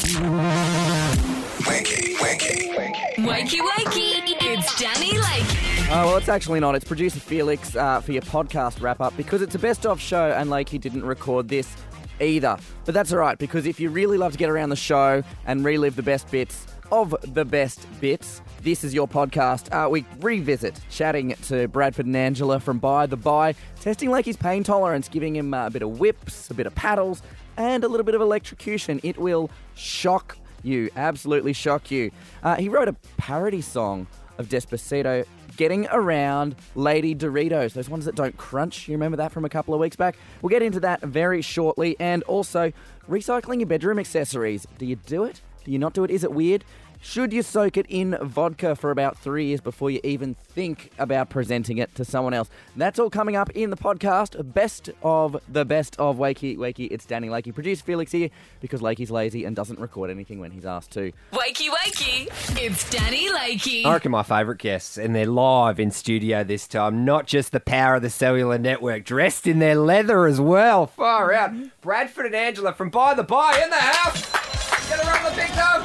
Wakey, it's Danny Lakey. Well, it's actually not. It's producer Felix for your podcast wrap-up because it's a best-of show and Lakey didn't record this either. But that's all right because if you really love to get around the show and relive the best bits of the best bits, this is your podcast. We revisit chatting to Bradford and Angela from By the By, testing Lakey's pain tolerance, giving him a bit of whips, a bit of paddles, and a little bit of electrocution. It will shock you, absolutely shock you. He wrote a parody song of Despacito, getting around Lady Doritos, those ones that don't crunch. You remember that from a couple of weeks back? We'll get into that very shortly. And also, recycling your bedroom accessories. Do you do it? Do you not do it? Is it weird? Should you soak it in vodka for about 3 years before you even think about presenting it to someone else? That's all coming up in the podcast. Best of Wakey. It's Danny Lakey. Producer Felix here because Lakey's lazy and doesn't record anything when he's asked to. Wakey, it's Danny Lakey. I reckon my favourite guests, and they're live in studio this time. Not just the power of the cellular network, dressed in their leather as well. Far out. Bradford and Angela from By the By in the house. Get around the big dogs.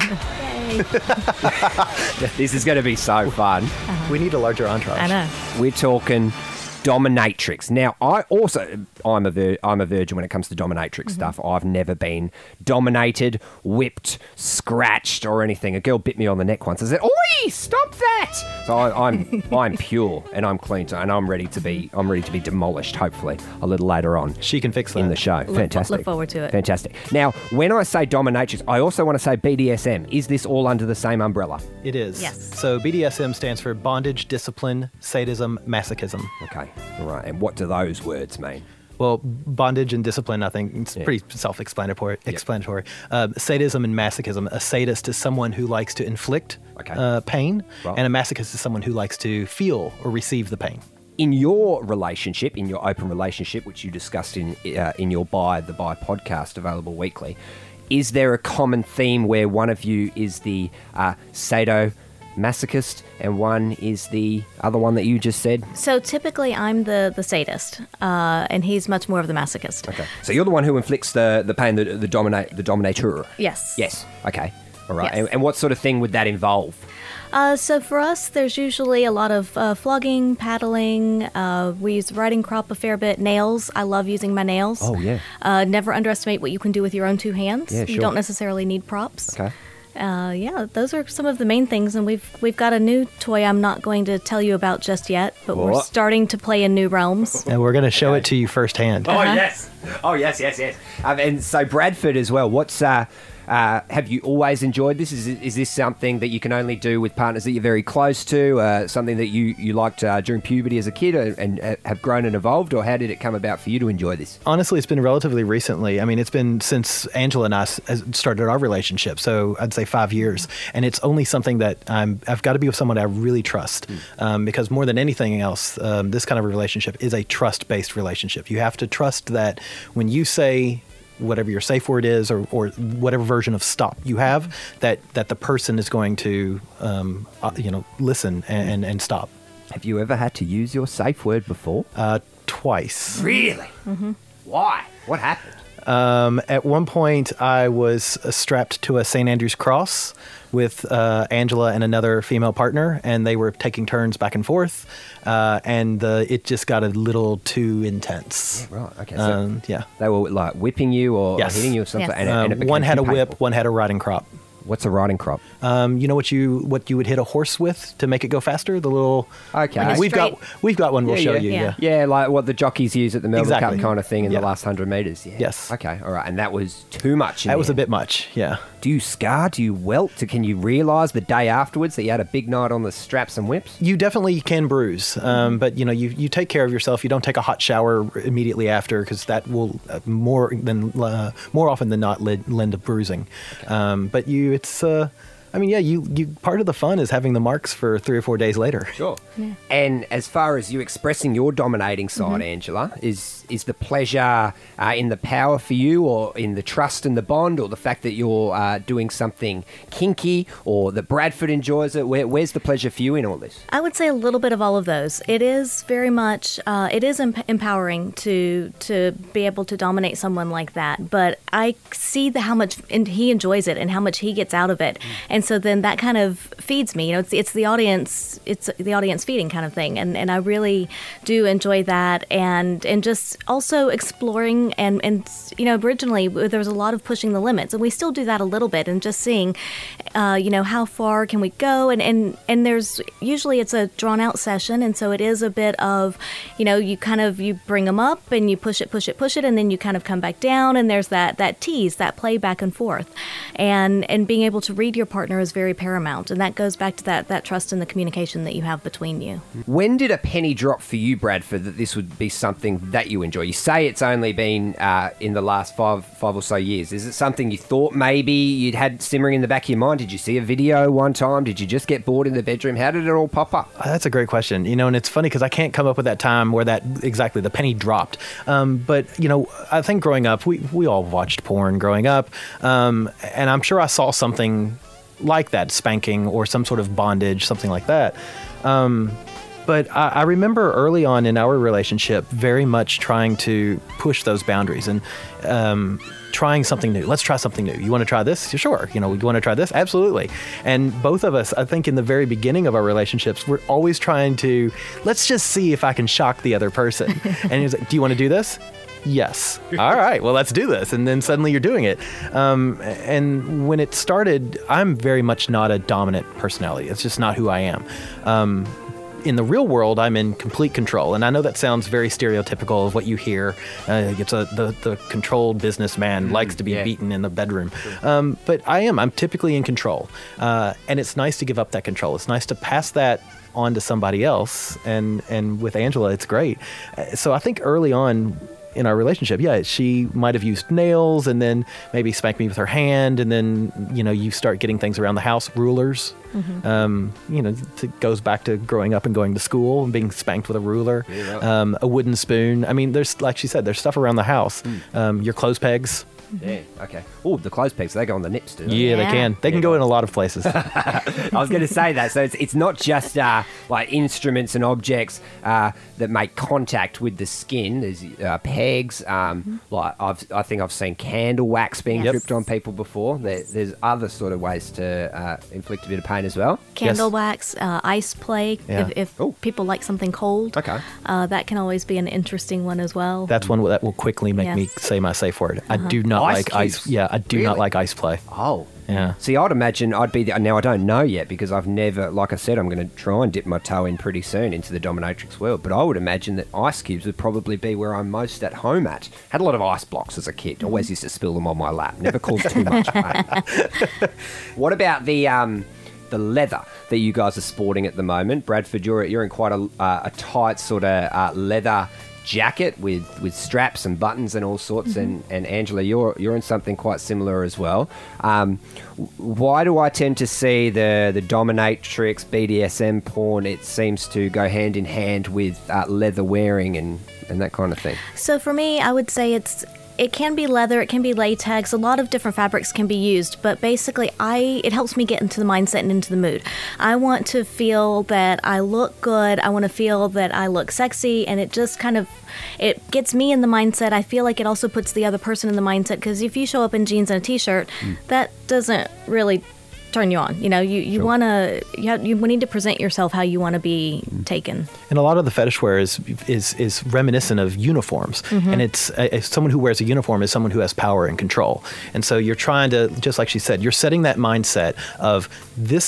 This is going to be so fun. We need a larger entourage. I know. We're talking dominatrix. Now, I'm a virgin when it comes to dominatrix stuff. I've never been dominated, whipped, scratched, or anything. A girl bit me on the neck once. I said, "Oi, stop that!" So I'm pure and I'm clean, and I'm ready to be demolished. Hopefully, a little later on. She can fix that in the show. Fantastic. Look forward to it. Fantastic. Now, when I say dominatrix, I also want to say BDSM. Is this all under the same umbrella? It is. Yes. So BDSM stands for bondage, discipline, sadism, masochism. Okay. All right. And what do those words mean? Well, bondage and discipline, I think, it's pretty self-explanatory. Sadism and masochism. A sadist is someone who likes to inflict pain, and a masochist is someone who likes to feel or receive the pain. In your relationship, in your open relationship, which you discussed in your By the By podcast, available weekly, is there a common theme where one of you is the sadomasochist and one is the other one that you just said? So typically I'm the sadist, and he's much more of the masochist. Okay. So you're the one who inflicts the pain, the dominator. Yes. Yes. Okay. All right. Yes. And what sort of thing would that involve? So for us, there's usually a lot of flogging, paddling. We use riding crop a fair bit. Nails. I love using my nails. Oh, yeah. Never underestimate what you can do with your own two hands. Yeah, sure. You don't necessarily need props. Okay. Those are some of the main things, and we've got a new toy I'm not going to tell you about just yet, but we're starting to play in new realms. And we're going to show it to you firsthand. Oh, yes. Oh, yes. And so Bradford as well, what's... have you always enjoyed this? Is this something that you can only do with partners that you're very close to, something that you liked during puberty as a kid and have grown and evolved, or how did it come about for you to enjoy this? Honestly, it's been relatively recently. I mean, it's been since Angela and I started our relationship, so I'd say 5 years. And it's only something that I've got to be with someone I really trust, because more than anything else, this kind of a relationship is a trust-based relationship. You have to trust that when you say whatever your safe word is or whatever version of stop you have, that the person is going to listen and stop. Have you ever had to use your safe word before? Twice. Really? Mm-hmm. Why? What happened? At one point, I was strapped to a St. Andrew's cross with Angela and another female partner, and they were taking turns back and forth, and it just got a little too intense. Yeah, right. Okay. So yeah. They were like whipping you or Yes. hitting you or something. Yes. And it became one had too a whip, painful. one had a riding crop. What's a riding crop? You know what you would hit a horse with to make it go faster? The little. Okay. Like a We've got one. We'll show you. yeah. Yeah, like what the jockeys use at the Melbourne Exactly. Cup kind of thing in Yeah. the last 100 metres. Yeah. Yes. Okay, all right. And that was too much. That was a bit much. Yeah. Do you scar? Do you welt? Can you realise the day afterwards that you had a big night on the straps and whips? You definitely can bruise, but you take care of yourself. You don't take a hot shower immediately after, because that will more often than not lend to bruising. Okay. But I mean, yeah, you part of the fun is having the marks for 3 or 4 days later. Sure. Yeah. And as far as you expressing your dominating side, Angela, is the pleasure in the power for you, or in the trust and the bond, or the fact that you're doing something kinky, or that Bradford enjoys it? Where's the pleasure for you in all this? I would say a little bit of all of those. It is very much, it is empowering to be able to dominate someone like that. But I see how much he enjoys it and how much he gets out of it. And so then that kind of feeds me. It's the audience feeding kind of thing. And I really do enjoy that. And just also exploring and originally there was a lot of pushing the limits, and we still do that a little bit, and just seeing how far can we go, and there's usually it's a drawn out session, and so it is a bit of you bring them up and you push it, and then you kind of come back down, and there's that tease, that play back and forth, and being able to read your partner is very paramount, and that goes back to that trust and the communication that you have between you. When did a penny drop for you, Bradford, that this would be something that you enjoy? You say it's only been in the last five or so years. Is it something you thought maybe you'd had simmering in the back of your mind? Did you see a video one time? Did you just get bored in the bedroom? How did it all pop up? That's a great question. And it's funny because I can't come up with that time where the penny dropped. But I think growing up, we all watched porn growing up, and I'm sure I saw something like that, spanking or some sort of bondage, something like that. But I remember early on in our relationship very much trying to push those boundaries and trying something new. Let's try something new. You want to try this? Sure. You want to try this? Absolutely. And both of us, I think in the very beginning of our relationships, we're always trying to, let's just see if I can shock the other person. And he's like, do you want to do this? Yes. All right. Well, let's do this. And then suddenly you're doing it. And when it started, I'm very much not a dominant personality. It's just not who I am. In the real world, I'm in complete control. And I know that sounds very stereotypical of what you hear. It's the controlled businessman likes to be beaten in the bedroom. But I'm typically in control. And it's nice to give up that control. It's nice to pass that on to somebody else. And with Angela, it's great. So I think early on in our relationship, she might have used nails and then maybe spanked me with her hand. And then, you start getting things around the house, rulers. It goes back to growing up and going to school and being spanked with a ruler, a wooden spoon. I mean, there's, like she said, there's stuff around the house. Your clothes pegs. Yeah, okay. Oh, the clothes pegs, they go on the nips, do they? Yeah, they can. They can go in a lot of places. I was going to say that. So it's not just like instruments and objects that make contact with the skin. There's pegs. Like I think I've seen candle wax being dripped on people before. There's other sort of ways to inflict a bit of pain as well. Candle wax, ice play. Yeah. If people like something cold, that can always be an interesting one as well. That's one that will quickly make me say my safe word. I do not like ice. Yeah, I do not like ice play. Oh. Yeah. See, I'd imagine I'd be there. Now, I don't know yet because I've never, like I said, I'm going to try and dip my toe in pretty soon into the dominatrix world. But I would imagine that ice cubes would probably be where I'm most at home at. Had a lot of ice blocks as a kid. Always used to spill them on my lap. Never caused too much pain. What about the leather that you guys are sporting at the moment? Bradford, you're in quite a tight sort of leather jacket with straps and buttons and all sorts, and Angela, you're in something quite similar as well. Why do I tend to see the dominatrix BDSM porn? It seems to go hand in hand with leather wearing and that kind of thing. So for me, I would say it can be leather, it can be latex, a lot of different fabrics can be used, but basically it helps me get into the mindset and into the mood. I want to feel that I look good, I want to feel that I look sexy, and it just kind of, it gets me in the mindset. I feel like it also puts the other person in the mindset, because if you show up in jeans and a t-shirt, that doesn't really turn you on. You want to, you need to present yourself how you want to be taken. And a lot of the fetish wear is reminiscent of uniforms. And it's someone who wears a uniform is someone who has power and control. And so you're trying to, just like she said, you're setting that mindset of this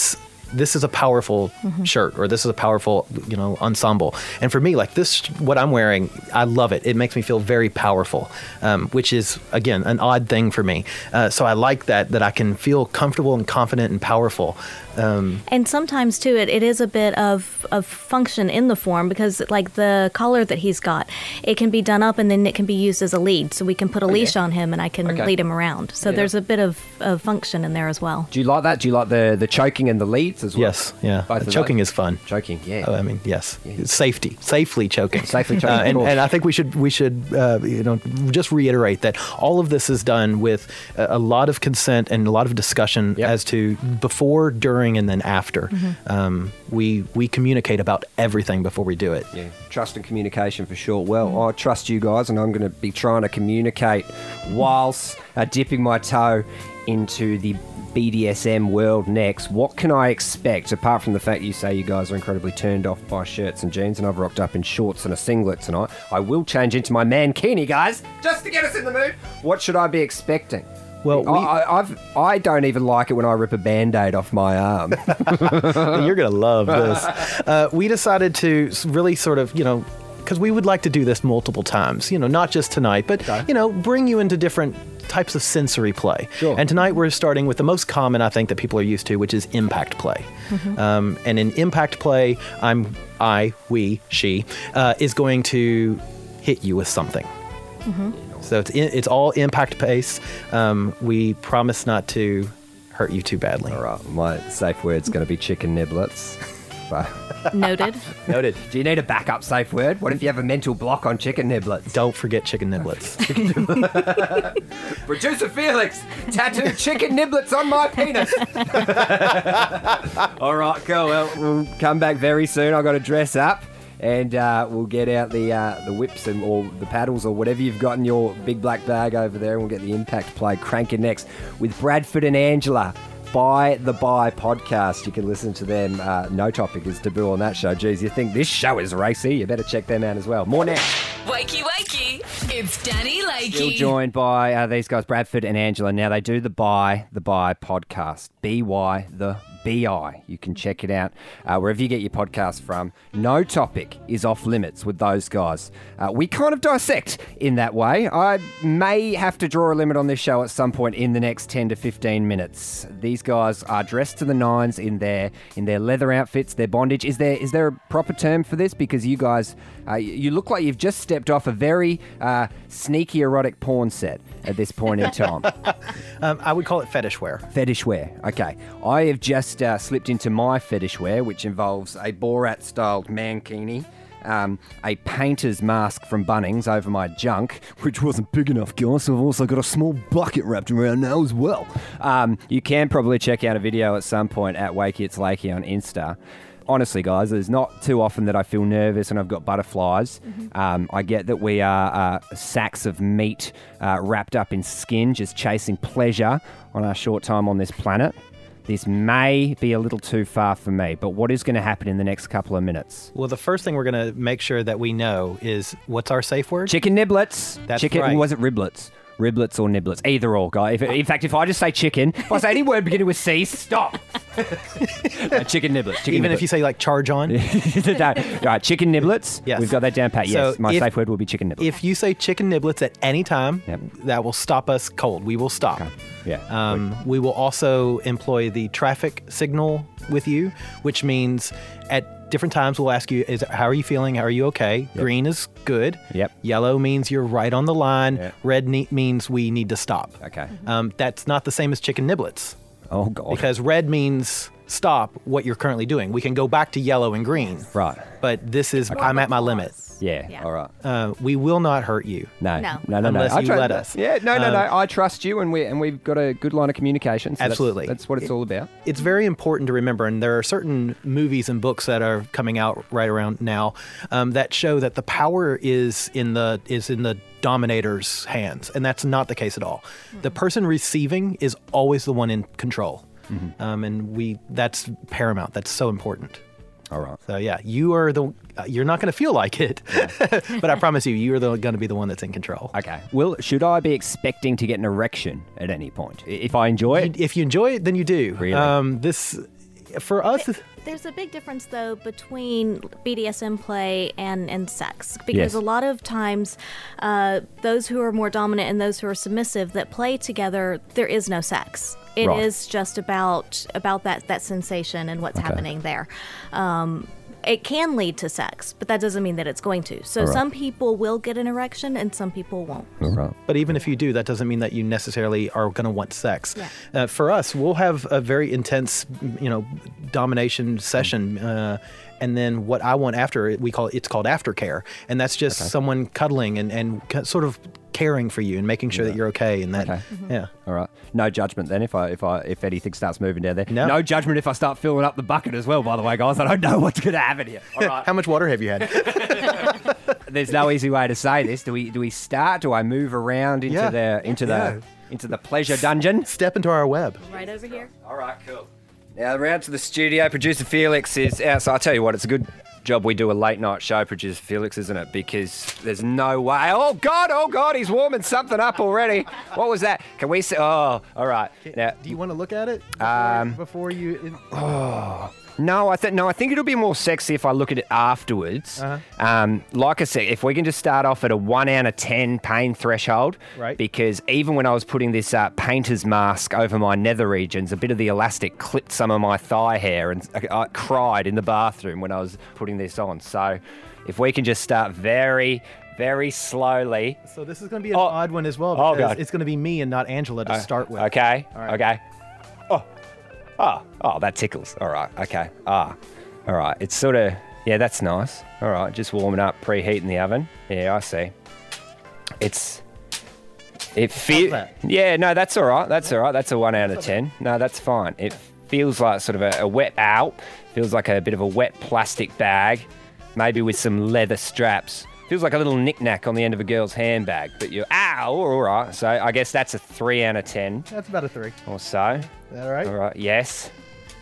this is a powerful shirt, or this is a powerful, ensemble. And for me, like this, what I'm wearing, I love it. It makes me feel very powerful, which is, again, an odd thing for me. So I like that I can feel comfortable and confident and powerful. And sometimes too, it is a bit of function in the form, because like the collar that he's got, it can be done up and then it can be used as a lead. So we can put a leash on him and I can lead him around. So there's a bit of function in there as well. Do you like that? Do you like the choking and the leads as well? Yes, yeah. Choking is fun. Choking, yeah. I mean, yes. Safely choking. Safely choking. And I think we should just reiterate that all of this is done with a lot of consent and a lot of discussion as to before, during, and then after. We communicate about everything before we do it. Yeah, trust and communication for sure. Well, I trust you guys, and I'm going to be trying to communicate whilst dipping my toe into the BDSM world next. What can I expect, apart from the fact you say you guys are incredibly turned off by shirts and jeans, and I've rocked up in shorts and a singlet tonight? I will change into my mankini, guys, just to get us in the mood. What should I be expecting? Well, I don't even like it when I rip a Band-Aid off my arm. You're going to love this. We decided to really sort of, because we would like to do this multiple times, not just tonight, but, bring you into different types of sensory play. Sure. And tonight we're starting with the most common, I think, that people are used to, which is impact play. And in impact play, she is going to hit you with something. So it's all impact based. We promise not to hurt you too badly. All right, my safe word's going to be chicken niblets. Noted. Noted. Do you need a backup safe word? What if you have a mental block on chicken niblets? Don't forget chicken niblets. Producer Felix, tattoo chicken niblets on my penis. All right, cool. Well, we'll come back very soon. I've got to dress up. And we'll get out the whips or the paddles or whatever you've got in your big black bag over there, and we'll get the impact play cranking next with Bradford and Angela. By the By podcast. You can listen to them. No Topic is taboo on that show. Geez, you think this show is racy? You better check them out as well. More next. Wakey, wakey. It's Danny Lakey. Still joined by these guys, Bradford and Angela. Now, they do the By podcast. BY the BI. You can check it out wherever you get your podcast from. No Topic is off limits with those guys. We kind of dissect in that way. I may have to draw a limit on this show at some point in the next 10 to 15 minutes. These guys are dressed to the nines in their leather outfits, their bondage. Is there a proper term for this? Because you guys, you look like you've just stepped off a very sneaky erotic porn set at this point in time. I would call it fetish wear. Fetish wear. Okay. I have just slipped into my fetish wear, which involves a Borat-styled mankini, a painter's mask from Bunnings over my junk, which wasn't big enough, guys, so I've also got a small bucket wrapped around now as well. You can probably check out a video at some point at Wakey It's Lakey on Insta. Honestly, guys, there's not too often that I feel nervous and I've got butterflies. I get that we are sacks of meat wrapped up in skin, just chasing pleasure on our short time on this planet. This may be a little too far for me, but what is going to happen in the next couple of minutes? Well, the first thing we're going to make sure that we know is, what's our safe word? Chicken niblets. That's chicken, right. Was it riblets? Riblets or niblets? Either or, guy. In fact, if I just say chicken, if I say any word beginning with C, stop. Chicken niblets. Chicken Even niblets. if you say, like, charge on? No. All right, chicken niblets. Yes. We've got that down pat. Yes, So my safe word will be chicken niblets. If you say chicken niblets at any time, Yep. that will stop us cold. We will stop. Okay. Yeah. We will also employ the traffic signal with you, which means at different times we'll ask you, how are you feeling? How are you okay? Yep. Green is good. Yep. Yellow means you're right on the line. Yep. Red means we need to stop. Okay. That's not the same as chicken niblets, Oh, God. because red means stop what you're currently doing. We can go back to yellow and green. Right. But this is, I'm at my limit. Yeah. All right. We will not hurt you. No. No. Unless I you trust- let us. Yeah. No. I trust you, and we've got a good line of communication. So Absolutely. That's what it's all about. It's very important to remember, and there are certain movies and books that are coming out right around now that show that the power is in the dominator's hands, and that's not the case at all. The person receiving is always the one in control, and that's paramount. That's so important. All right. So yeah, you're not going to feel like it, but I promise you are going to be the one that's in control. Okay. Well, should I be expecting to get an erection at any point if I enjoy it? If you enjoy it, then you do. Really? For us, There's a big difference, though, between BDSM play and sex, because Yes. a lot of times those who are more dominant and those who are submissive that play together, there is no sex. It Right. is just about that sensation and what's happening there. It can lead to sex, but that doesn't mean that it's going to. So All right. some people will get an erection and some people won't. All right. but even if you do, that doesn't mean that you necessarily are going to want sex. Yeah. For us, we'll have a very intense, domination session, and then what I want after it's called aftercare, and that's just someone cuddling and sort of caring for you and making sure that you're okay, and that Okay. yeah. All right. No judgment then if anything starts moving down there. No. Judgment if I start filling up the bucket as well, by the way, guys. I don't know what's going to happen here. All right. How much water have you had? There's no easy way to say this. Do we start? Do I move around into Yeah. the pleasure dungeon? Step into our web. Right over here. All right, cool. Now round to the studio. Producer Felix is out. So I tell you what, it's a good job we do a late night show, Producer Felix, isn't it? Because there's no way. Oh God, he's warming something up already. What was that? Can we see? Oh, all right. Now, Do you want to look at it before you? No, I think it'll be more sexy if I look at it afterwards. Like I said, if we can just start off at a 1 out of 10 pain threshold, Right. Because even when I was putting this painter's mask over my nether regions, a bit of the elastic clipped some of my thigh hair, and I cried in the bathroom when I was putting this on. So if we can just start very, very slowly. So this is going to be an odd one as well, Oh, because God. it's going to be me and not Angela to start with. Okay, All right. okay. Oh, that tickles. All right, okay. All right. It's sort of, yeah, that's nice. All right, just warming up, preheating the oven. Yeah, I see. It feels. that? Yeah, no, that's all right. That's all right. That's a 1 out of 10. No, that's fine. It feels like sort of a wet feels like a bit of a wet plastic bag, maybe with some leather straps. Feels like a little knick-knack on the end of a girl's handbag, but all right. So I guess that's a 3 out of 10 That's about a 3. or so. Is that all right? All right. Yes.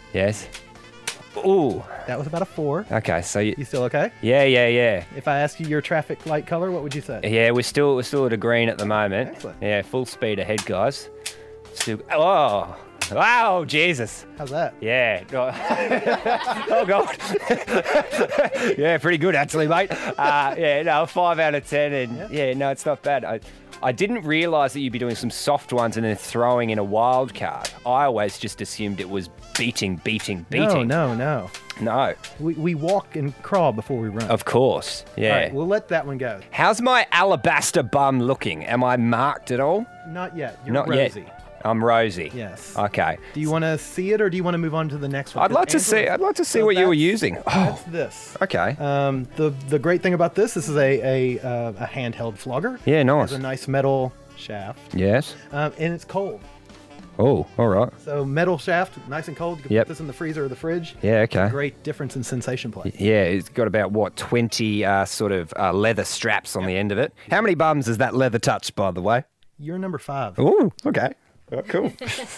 Ooh. That was about a 4. Okay. So You still okay? yeah. If I ask you your traffic light color, what would you say? Yeah. We're still at a green at the moment. Excellent. Yeah. Full speed ahead, guys. Still. Oh. Wow. Jesus. How's that? Yeah. Oh God. Yeah. Pretty good actually, mate. 5 out of 10, and no, it's not bad. I didn't realise that you'd be doing some soft ones and then throwing in a wild card. I always just assumed it was beating. No. No. We walk and crawl before we run. Of course. Yeah. All right, we'll let that one go. How's my alabaster bum looking? Am I marked at all? Not yet. You're Not rosy. yet. I'm rosy. Yes. Okay. Do you want to see it, or do you want to move on to the next one? I'd like to see So what you were that's- using. That's Oh, this. okay. The great thing about this is a handheld flogger. Yeah, nice. It's a nice metal shaft, Yes. and it's cold. Oh, all right. So metal shaft, nice and cold. You can Yep. put this in the freezer or the fridge. Yeah, okay. Great difference in sensation play. Yeah, it's got about, 20 sort of leather straps on the end of it. How many bums has that leather touched, by the way? You're number 5. Oh, okay. Oh, cool.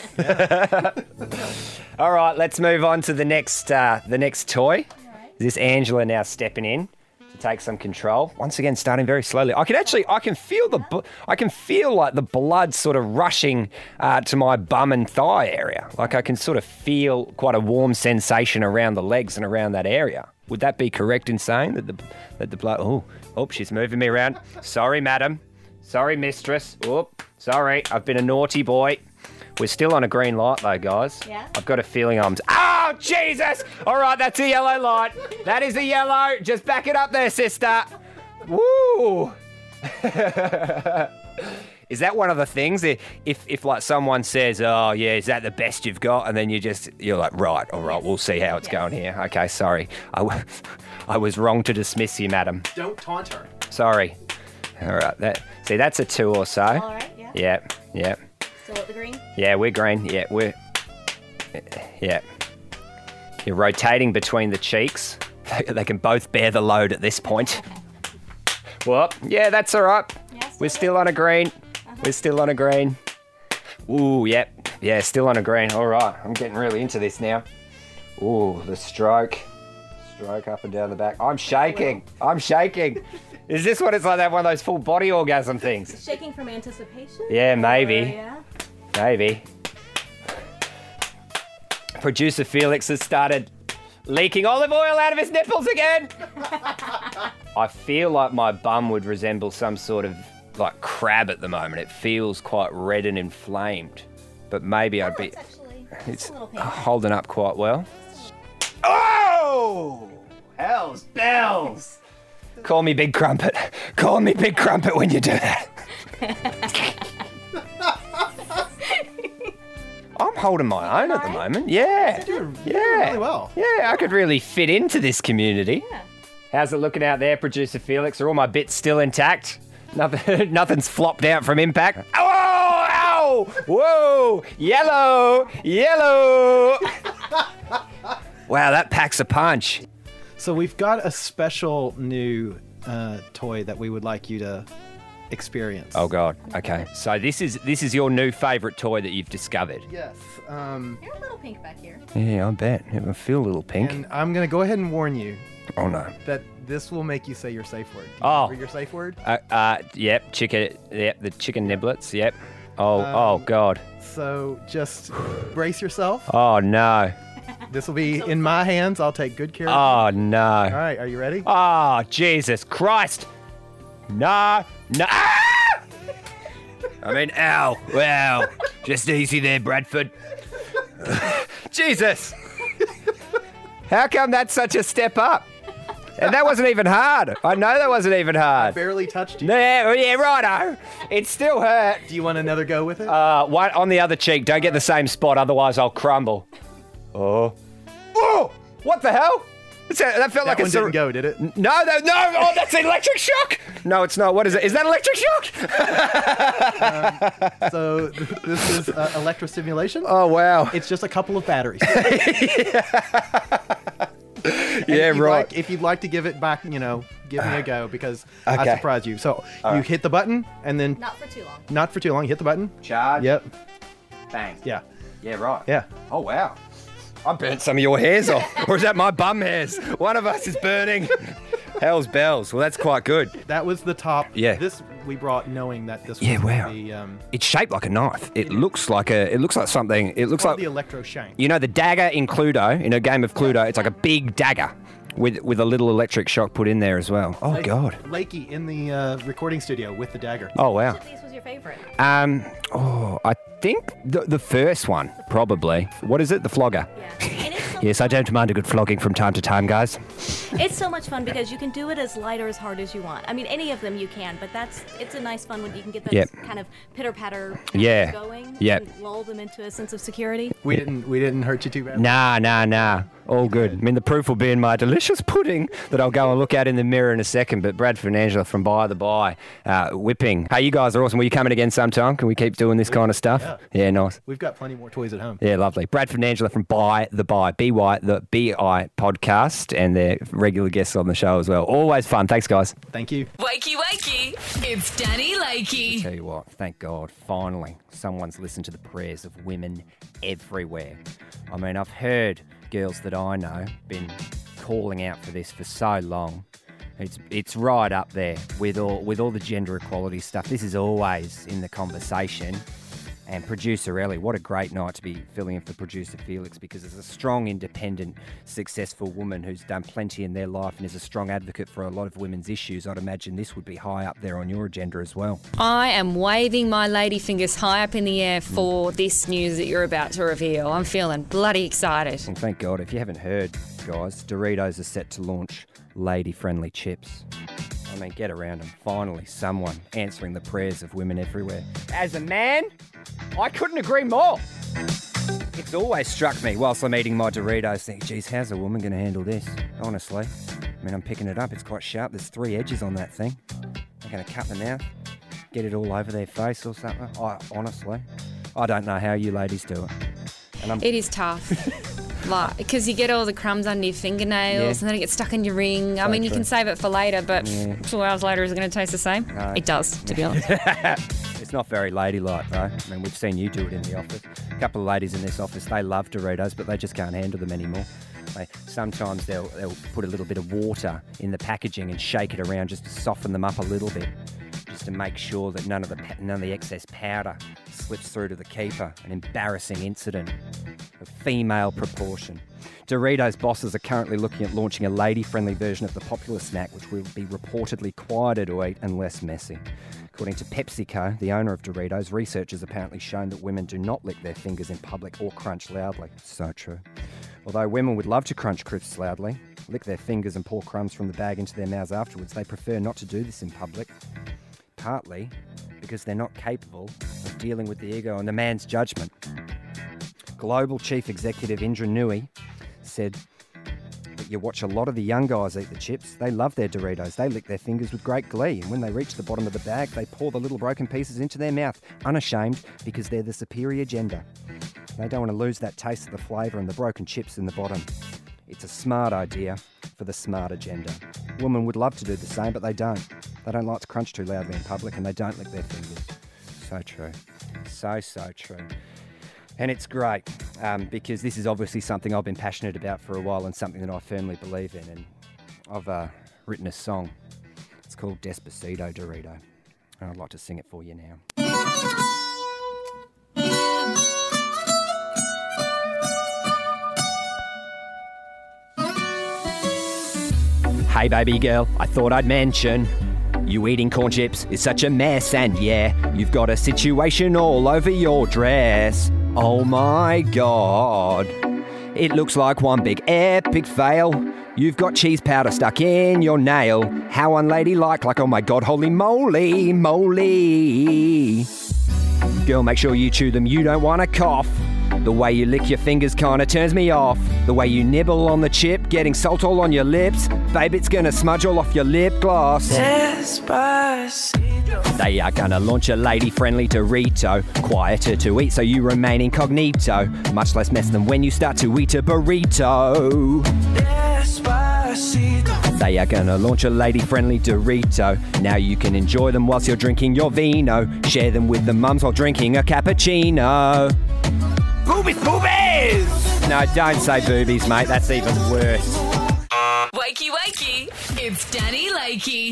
All right, let's move on to the next toy. Is this Angela now stepping in to take some control? Once again, starting very slowly. I can feel like the blood sort of rushing to my bum and thigh area. Like I can sort of feel quite a warm sensation around the legs and around that area. Would that be correct in saying that the blood? Oh, she's moving me around. Sorry, madam. Sorry, mistress. Oop, sorry. I've been a naughty boy. We're still on a green light, though, guys. Yeah. I've got a feeling Oh, Jesus! All right, that's a yellow light. That is a yellow. Just back it up there, sister. Woo! Is that one of the things? If like someone says, oh, yeah, is that the best you've got? And then you're like, right, all right, we'll see how it's going here. Okay, sorry. I was wrong to dismiss you, madam. Don't taunt her. Sorry. All right, that's a 2 or so. All right, yeah. Yeah. Still at the green? Yeah, we're green. Yeah. You're rotating between the cheeks. They can both bear the load at this point. Well, yeah, that's all right. Yeah, We're still on a green. We're still on a green. Ooh, yep. Yeah, still on a green. All right, I'm getting really into this now. Ooh, the stroke. Stroke up and down the back. I'm shaking. Is this what it's like to have one of those full body orgasm things? Shaking from anticipation? Yeah, maybe. Yeah. Maybe. Producer Felix has started leaking olive oil out of his nipples again. I feel like my bum would resemble some sort of like crab at the moment. It feels quite red and inflamed, but maybe I'd be. It's holding up quite well. Oh! Hell's bells! Call me Big Crumpet. Call me Big Crumpet when you do that. I'm holding my own at the moment. Yeah. You're doing really well. Yeah, I could really fit into this community. Yeah. How's it looking out there, Producer Felix? Are all my bits still intact? Nothing's flopped out from impact? Oh, ow! Whoa! Yellow! Yellow! Wow, that packs a punch. So we've got a special new toy that we would like you to experience. Oh God. Okay. So this is your new favourite toy that you've discovered. Yes. You're a little pink back here. Yeah, I bet. I feel a little pink. And I'm going to go ahead and warn you Oh no. that this will make you say your safe word. Do you Oh. remember your safe word? Yep. Chicken. Yep. The chicken niblets. Yep. Oh God. So just brace yourself. Oh no. This will be in my hands. I'll take good care of Oh you. no. All right, are you ready? Oh, Jesus Christ. No. No. Ah! I mean, ow. Wow. Just easy there, Bradford. Jesus. How come that's such a step up? And that wasn't even hard. I know that wasn't even hard. Barely touched you. Yeah, righto. It still hurt. Do you want another go with it? One on the other cheek. Don't get the same spot, otherwise I'll crumble. Oh. Whoa! What the hell? That felt like that one a didn't go, did it? No. Oh, that's electric shock. No, it's not. What is it? Is that electric shock? So this is Oh, electrostimulation. wow. It's just a couple of batteries. Yeah, right. If you'd like to give it back, give me a go because I Okay. surprised you. So you hit the button and then Not for too long. not for too long. You hit the button. Charge. Yep. Bang. Yeah. Yeah, right. Yeah. Oh, wow. I burnt some of your hairs off. Or is that my bum hairs? One of us is burning. Hell's bells. Well, that's quite good. That was the top. Yeah. This we brought knowing that this Yeah, was wow. the It's shaped like a knife. It looks like something. It looks called like the electro shank. you know the dagger in Cluedo, in a game of Cluedo. It's like a big dagger with a little electric shock put in there as well. Oh God. Lakey in the recording studio with the dagger. Oh wow. Which of these was your favorite? I think the first one probably. What is it? The flogger. Yeah. And it's so Yes, I don't mind a good flogging from time to time, guys. It's so much fun because you can do it as light or as hard as you want. I mean, any of them you can, but it's a nice fun when you can get those Yep. kind of pitter patter Yeah. going Yep. and lull them into a sense of security. We didn't hurt you too bad. Nah. All good. I mean, the proof will be in my delicious pudding that I'll go and look at in the mirror in a second. But Bradford and Angela from By the By, whipping. Hey, you guys are awesome. Will you come in again sometime? Can we keep doing this kind of stuff? Yeah, nice. We've got plenty more toys at home. Yeah, lovely. Bradford and Angela from By the By, the BI podcast, and they're regular guests on the show as well. Always fun. Thanks, guys. Thank you. Wakey, wakey. It's Danny Lakey. Tell you what, thank God, finally, someone's listened to the prayers of women everywhere. I mean, I've heard girls that I know been calling out for this for so long. It's right up there with all the gender equality stuff. This is always in the conversation. And producer Ellie, what a great night to be filling in for producer Felix, because as a strong, independent, successful woman who's done plenty in their life and is a strong advocate for a lot of women's issues, I'd imagine this would be high up there on your agenda as well. I am waving my lady fingers high up in the air for this news that you're about to reveal. I'm feeling bloody excited. And thank God, if you haven't heard, guys, Doritos are set to launch lady-friendly chips. I mean, get around them. Finally, someone answering the prayers of women everywhere. As a man, I couldn't agree more. It's always struck me whilst I'm eating my Doritos, think, geez, how's a woman going to handle this? Honestly. I mean, I'm picking it up. It's quite sharp. There's 3 edges on that thing. I'm going to cut them out, get it all over their face or something. Honestly, I don't know how you ladies do it. And It is tough. Like, because you get all the crumbs under your fingernails and then it gets stuck in your ring. I mean, you can save it for later, but 2 hours later, is it going to taste the same? No. It does, to be honest. It's not very ladylike, though. I mean, we've seen you do it in the office. A couple of ladies in this office, they love Doritos, but they just can't handle them anymore. Sometimes they'll put a little bit of water in the packaging and shake it around just to soften them up a little bit. Just to make sure that none of the excess powder slips through to the keeper. An embarrassing incident of female proportion. Doritos bosses are currently looking at launching a lady-friendly version of the popular snack, which will be reportedly quieter to eat and less messy. According to PepsiCo, the owner of Doritos, research has apparently shown that women do not lick their fingers in public or crunch loudly. So true. Although women would love to crunch crisps loudly, lick their fingers and pour crumbs from the bag into their mouths afterwards, they prefer not to do this in public. Partly because they're not capable of dealing with the ego and the man's judgment. Global Chief Executive Indra Nooyi said that you watch a lot of the young guys eat the chips. They love their Doritos. They lick their fingers with great glee. And when they reach the bottom of the bag, they pour the little broken pieces into their mouth, unashamed, because they're the superior gender. They don't want to lose that taste of the flavour and the broken chips in the bottom. It's a smart idea for the smarter gender. Women would love to do the same, but they don't. They don't like to crunch too loudly in public, and they don't lick their fingers. So true. So true. And it's great because this is obviously something I've been passionate about for a while and something that I firmly believe in. And I've written a song. It's called Despacito Dorito. And I'd like to sing it for you now. Hey baby girl, I thought I'd mention you eating corn chips is such a mess, and yeah, you've got a situation all over your dress. Oh my god, it looks like one big epic fail. You've got cheese powder stuck in your nail. How unladylike, like oh my god, holy moly, moly. Girl, make sure you chew them, you don't want to cough. The way you lick your fingers kinda turns me off. The way you nibble on the chip, getting salt all on your lips. Babe, it's gonna smudge all off your lip gloss. Despacito. They are gonna launch a lady-friendly Dorito. Quieter to eat so you remain incognito. Much less mess than when you start to eat a burrito. Despacito. They are gonna launch a lady-friendly Dorito. Now you can enjoy them whilst you're drinking your vino. Share them with the mums while drinking a cappuccino. Boobies, boobies! No, don't say boobies, mate. That's even worse. Wakey, wakey. It's Danny Lakey.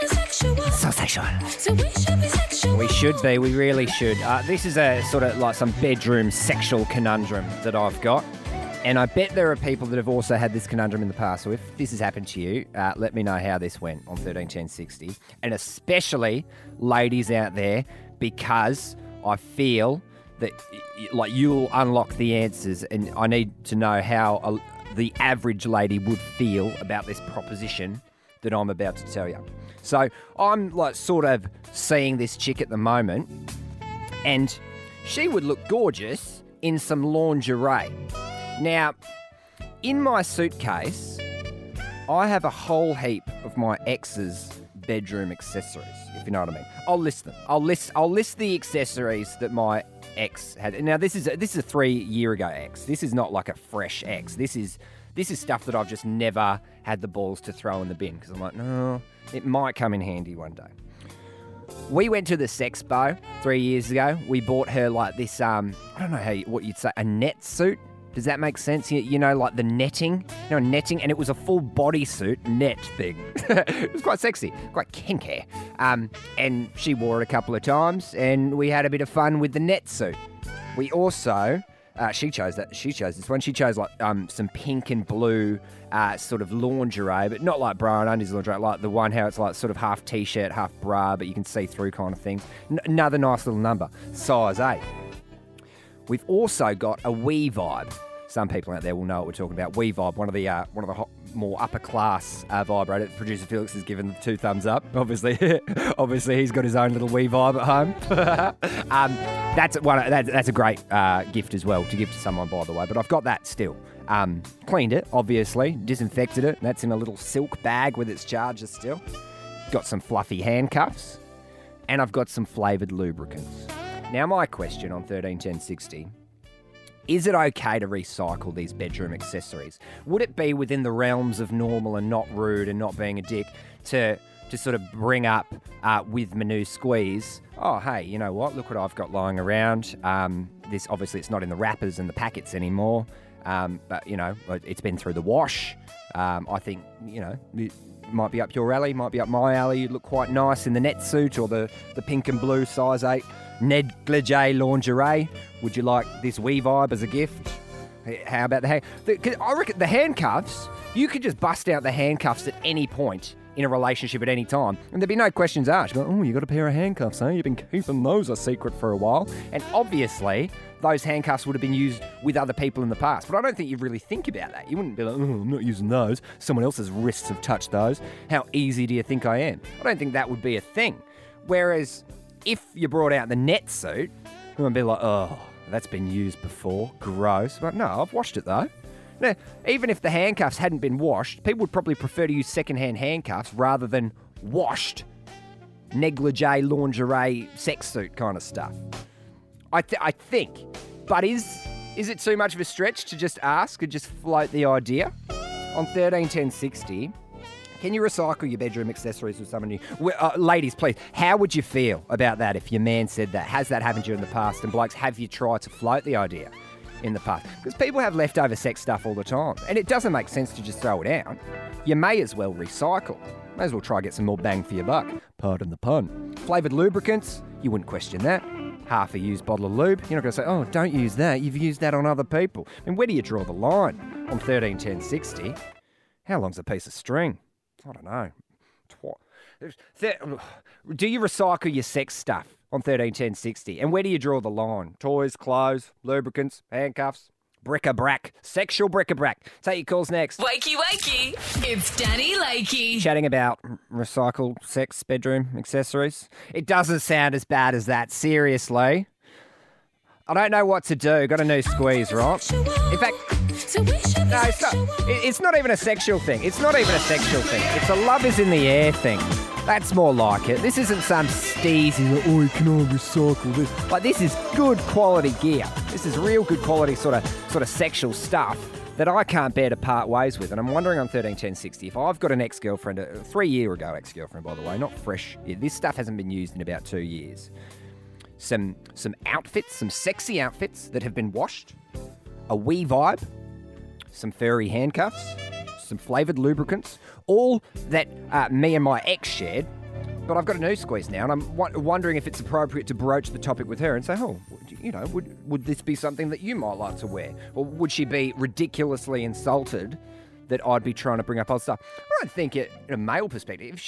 So sexual. So we should be sexual. We should be. We really should. This is a sort of like some bedroom sexual conundrum that I've got. And I bet there are people that have also had this conundrum in the past. So if this has happened to you, let me know how this went on 131060. And especially ladies out there, because I feel that like you'll unlock the answers, and I need to know how the average lady would feel about this proposition that I'm about to tell you. So I'm like sort of seeing this chick at the moment, and she would look gorgeous in some lingerie. Now, in my suitcase, I have a whole heap of my ex's bedroom accessories, if you know what I mean. I'll list them. I'll list the accessories that my ex had. Now this is a 3-year ago ex. This is not like a fresh ex. This is stuff that I've just never had the balls to throw in the bin because I'm like, no, it might come in handy one day. We went to the Sexpo 3 years ago. We bought her like this, I don't know what you'd say, a net suit. Does that make sense? You know, like the netting, netting, and it was a full bodysuit net thing. It was quite sexy, quite kinky. And she wore it a couple of times, and we had a bit of fun with the net suit. We also, she chose this one. She chose like some pink and blue sort of lingerie, but not like bra and undies lingerie, like the one how it's like sort of half t-shirt, half bra, but you can see through kind of things. Another nice little number, size 8. We've also got a We Vibe. Some people out there will know what we're talking about. We Vibe, one of the more upper class vibrator. Producer Felix has given 2 thumbs up. Obviously, he's got his own little We Vibe at home. That's a great gift as well to give to someone, by the way. But I've got that still. Cleaned it, obviously, disinfected it. That's in a little silk bag with its charger still. Got some fluffy handcuffs, and I've got some flavoured lubricants. Now, my question on 131060, is it okay to recycle these bedroom accessories? Would it be within the realms of normal and not rude and not being a dick to sort of bring up with Manu Squeeze, oh, hey, you know what? Look what I've got lying around. This obviously it's not in the wrappers and the packets anymore, but, you know, it's been through the wash. I think, you know, might be up your alley, might be up my alley. You'd look quite nice in the net suit or the pink and blue size 8 negligee lingerie. Would you like this wee vibe as a gift? How about I reckon the handcuffs, you could just bust out the handcuffs at any point in a relationship at any time, and there'd be no questions asked. You go, oh, you got a pair of handcuffs, huh? You've been keeping those a secret for a while. And obviously, those handcuffs would have been used with other people in the past. But I don't think you'd really think about that. You wouldn't be like, oh, I'm not using those. Someone else's wrists have touched those. How easy do you think I am? I don't think that would be a thing. Whereas, if you brought out the net suit, I'd be like, oh, that's been used before. Gross. But no, I've washed it though. Now, even if the handcuffs hadn't been washed, people would probably prefer to use second-hand handcuffs rather than washed negligee, lingerie, sex suit kind of stuff. I think. But is it too much of a stretch to just ask and just float the idea? On 131060, can you recycle your bedroom accessories with someone new? Ladies, please, how would you feel about that if your man said that? Has that happened to you in the past? And blokes, have you tried to float the idea in the past? Because people have leftover sex stuff all the time, and it doesn't make sense to just throw it out. You may as well recycle. May as well try to get some more bang for your buck. Pardon the pun. Flavoured lubricants, you wouldn't question that. Half a used bottle of lube, you're not going to say, oh, don't use that. You've used that on other people. And where do you draw the line? On 131060, how long's a piece of string? I don't know. Do you recycle your sex stuff on 131060? And where do you draw the line? Toys, clothes, lubricants, handcuffs, bric-a-brac, sexual bric-a-brac. Take your calls next. Wakey, wakey. It's Danny Lakey. Chatting about recycled sex bedroom accessories. It doesn't sound as bad as that, seriously. I don't know what to do. Got a new squeeze, right? In fact, no, it's not even a sexual thing. It's not even a sexual thing. It's a love is in the air thing. That's more like it. This isn't some steezy, like, oh, can I recycle this? Like, this is good quality gear. This is real good quality sort of sexual stuff that I can't bear to part ways with. And I'm wondering on 131060 if I've got an ex-girlfriend, a 3-year ago ex-girlfriend, by the way, not fresh. This stuff hasn't been used in about 2 years. Some outfits, some sexy outfits that have been washed, a wee vibe, some furry handcuffs, some flavoured lubricants, all that me and my ex shared. But I've got a new squeeze now, and I'm wondering if it's appropriate to broach the topic with her and say, oh, you know, would this be something that you might like to wear? Or would she be ridiculously insulted that I'd be trying to bring up old stuff? I don't think it, in a male perspective,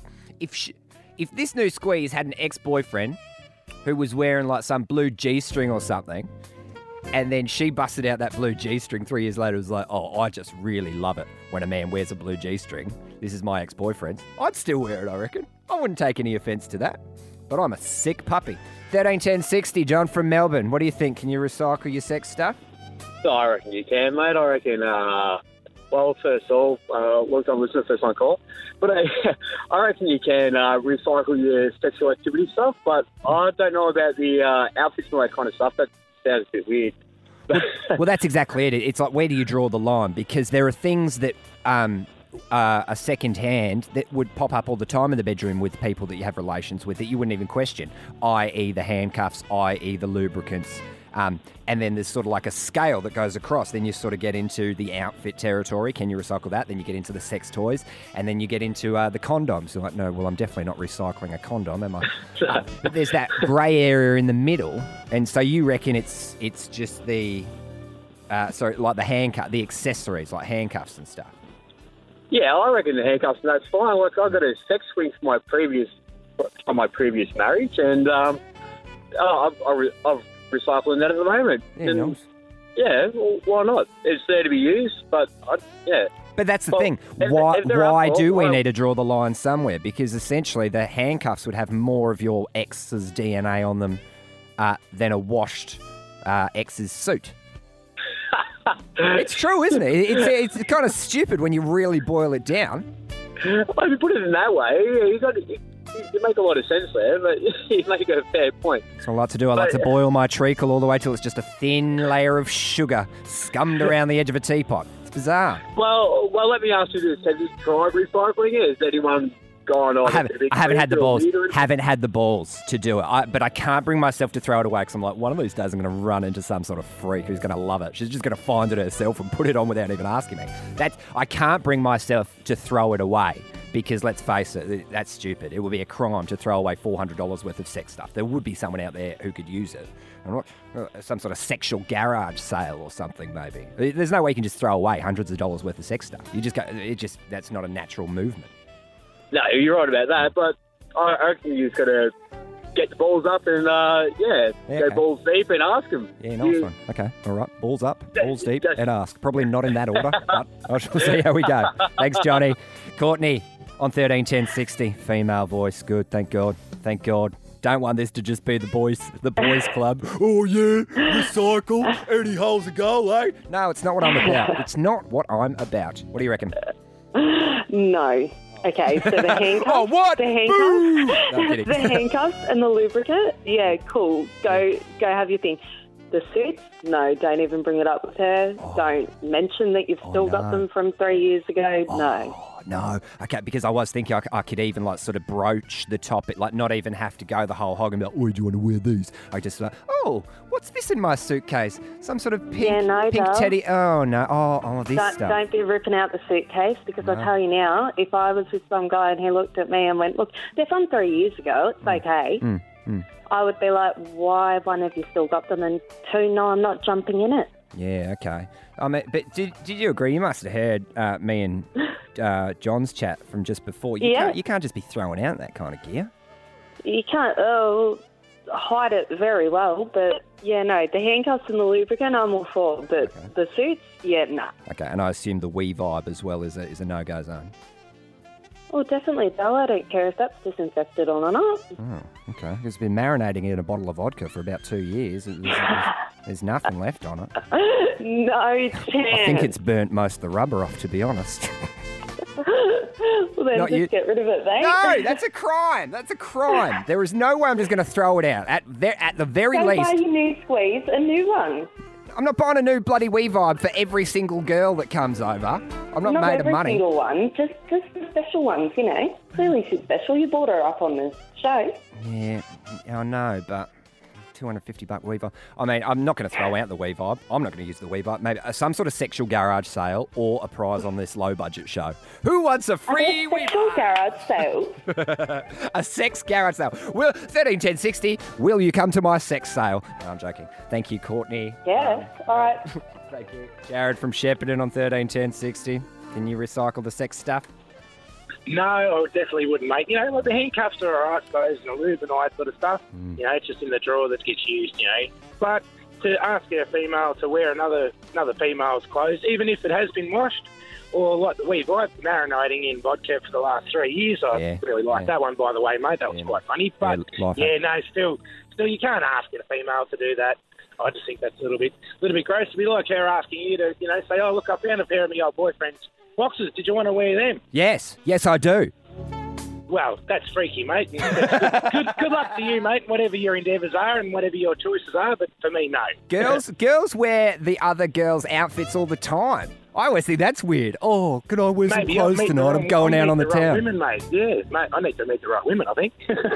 if this new squeeze had an ex-boyfriend who was wearing like some blue G-string or something, and then she busted out that blue G-string 3 years later, was like, oh, I just really love it when a man wears a blue G-string. This is my ex-boyfriend's. I'd still wear it, I reckon. I wouldn't take any offence to that. But I'm a sick puppy. 131060, John from Melbourne. What do you think? Can you recycle your sex stuff? I reckon you can, mate. I reckon, well, first of all, long time listener, first time call. But I reckon you can recycle your sexual activity stuff, but I don't know about the outfits and all that kind of stuff. That sounds a bit weird. Well, that's exactly it. It's like, where do you draw the line? Because there are things that are second hand that would pop up all the time in the bedroom with people that you have relations with that you wouldn't even question, i.e. the handcuffs, i.e. the lubricants. And then there's sort of like a scale that goes across. Then you sort of get into the outfit territory. Can you recycle that? Then you get into the sex toys. And then you get into the condoms. You're like, no, well, I'm definitely not recycling a condom, am I? But there's that grey area in the middle. And so you reckon it's just the, like the accessories, like handcuffs and stuff. Yeah, I reckon the handcuffs, and that's fine. Like, I got a sex swing from my previous marriage, and I've recycling that at the moment. Yeah, nice. Yeah, well, why not? It's there to be used, but yeah. But that's the thing. Why do we need to draw the line somewhere? Because essentially the handcuffs would have more of your ex's DNA on them than a washed ex's suit. It's true, isn't it? It's kind of stupid when you really boil it down. Well, if you put it in that way, you make a lot of sense there, but you make a fair point. That's what I like to do. I like to boil my treacle all the way till it's just a thin layer of sugar scummed around the edge of a teapot. It's bizarre. Well, let me ask you this. Have you tried recycling it? Has anyone gone on? I haven't had the balls. Haven't had the balls to do it. But I can't bring myself to throw it away because I'm like, one of these days I'm going to run into some sort of freak who's going to love it. She's just going to find it herself and put it on without even asking me. I can't bring myself to throw it away Because let's face it, that's stupid. It would be a crime to throw away $400 worth of sex stuff. There would be someone out there who could use it. Some sort of sexual garage sale or something, maybe. There's no way you can just throw away hundreds of dollars worth of sex stuff. That's not a natural movement. No, you're right about that, but I reckon you just got to get the balls up and, go balls deep and ask them. Yeah, nice one. Okay, all right. Balls up, balls deep, and ask. Probably not in that order, but I shall see how we go. Thanks, Johnny. Courtney on 131060, female voice. Good, thank God. Thank God. Don't want this to just be the boys club. Oh, yeah, recycle, any holes a go, eh? No, it's not what I'm about. It's not what I'm about. What do you reckon? No. Okay, so the handcuffs. Oh, what? The handcuffs. No, I'm kidding. The handcuffs and the lubricant. Yeah, cool. Go have your thing. The suits? No, don't even bring it up with her. Don't mention that you've still got them from 3 years ago. No. No. Okay, because I was thinking I could even like sort of broach the topic, like not even have to go the whole hog and be like, oh, do you want to wear these? I just like, oh, what's this in my suitcase? Some sort of pink teddy. Oh, no. Oh, this stuff. Don't be ripping out the suitcase because I tell you now, if I was with some guy and he looked at me and went, look, they're from 3 years ago, it's okay. I would be like, why, one, have you still got them? And two, no, I'm not jumping in it. Yeah, okay. I mean, but did you agree? You must have heard me and John's chat from just before. You can't just be throwing out that kind of gear. You can't hide it very well, but yeah, no, the handcuffs and the lubricant I'm all for, but the suits, nah. Okay, and I assume the wee vibe as well is a no-go zone. Well, definitely, though. I don't care if that's disinfected or not. Oh, okay. It's been marinating in a bottle of vodka for about 2 years. There's nothing left on it. No chance. I think it's burnt most of the rubber off, to be honest. Well, then get rid of it, mate. No, that's a crime. That's a crime. There is no way I'm just going to throw it out. At the very least. Buy your new squeeze, a new one. I'm not buying a new bloody wee vibe for every single girl that comes over. I'm not made of money. Not every single one, just the special ones, you know. Clearly she's special. You brought her up on the show. Yeah, I know, but $250 wee vibe. I mean, I'm not going to throw out the wee vibe. I'm not going to use the wee vibe. Maybe some sort of sexual garage sale or a prize on this low-budget show. Who wants a free wee sexual vibe? Garage sale. A sex garage sale. 131060, will you come to my sex sale? No, I'm joking. Thank you, Courtney. Yes, all right. Thank you. Jared from Shepparton on 131060. Can you recycle the sex stuff? No, I definitely wouldn't, mate. You know, like the handcuffs are all right, I suppose, and the lube and all that sort of stuff. You know, it's just in the drawer that gets used, you know. But to ask a female to wear another female's clothes, even if it has been washed, or like the wee vibe marinating in vodka for the last 3 years, I really like that one, by the way, mate. That was quite funny. But, still, you can't ask a female to do that. I just think that's a little bit gross. It'd be like her asking you to, you know, say, oh, look, I found a pair of my old boyfriend's boxes. Did you want to wear them? Yes, I do. Well, that's freaky, mate. Good luck to you, mate, whatever your endeavours are and whatever your choices are, but for me, no. Girls wear the other girls' outfits all the time. I always think that's weird. Oh, could I wear some clothes tonight? I'm going out on the town. Women, mate. Yeah, mate. I need to meet the right women, I think.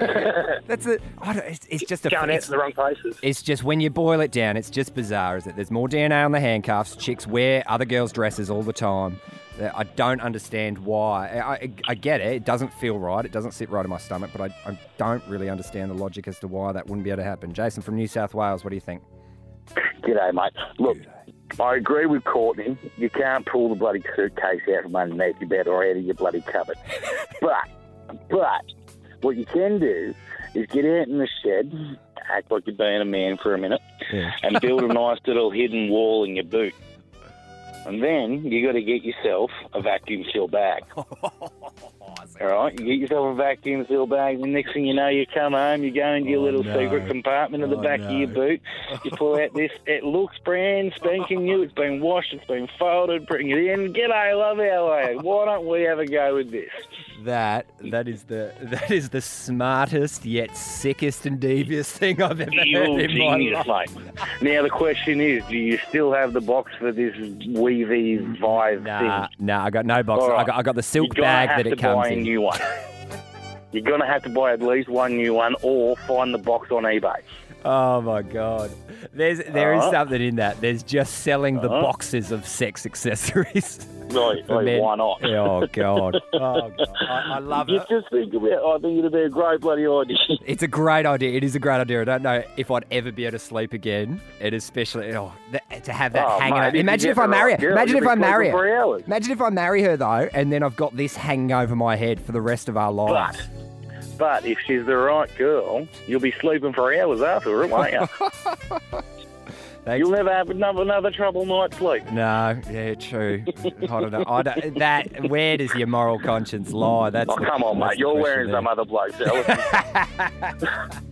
It's just going out to the wrong places. It's just when you boil it down, it's just bizarre, is it? There's more DNA on the handcuffs. Chicks wear other girls' dresses all the time. I don't understand why. I get it. It doesn't feel right. It doesn't sit right in my stomach, but I don't really understand the logic as to why that wouldn't be able to happen. Jason from New South Wales, what do you think? G'day, mate. Look, I agree with Courtney. You can't pull the bloody suitcase out from underneath your bed or out of your bloody cupboard. But what you can do is get out in the shed, act like you're being a man for a minute, and build a nice little hidden wall in your boot. And then you got to get yourself a vacuum seal bag. All right, you get yourself a vacuum seal bag. The next thing you know, you come home, you go into your little secret compartment at the back of your boot. You pull out this. It looks brand spanking new. It's been washed. It's been folded. Bring it in. G'day, love, how are you? Why don't we have a go with this? That is the smartest yet sickest and devious thing I've ever heard in my life. Mate. Now the question is, do you still have the box for this Weavy Vive thing? Nah, I got no box. Right. I got the silk bag that it comes in. You're going to have to buy a new one. You're going to have to buy at least one new one or find the box on eBay. Oh, my God. There is something in that. There's just selling the boxes of sex accessories. Why not? Oh, God. I love You it. just think about. I think it'd be a great bloody idea. It's a great idea. It is a great idea. I don't know if I'd ever be able to sleep again. It is especially to have that hanging mate, over. if Imagine you if get I the marry right her. girl, Imagine you'll if I be marry sleeping for her. hours. Imagine if I marry her, though, and then I've got this hanging over my head for the rest of our lives. But if she's the right girl, you'll be sleeping for hours after it, won't you? You'll never have another trouble night's sleep. No, yeah, true. I don't know. Where does your moral conscience lie? Come on, mate. You're wearing some other bloke's elephant.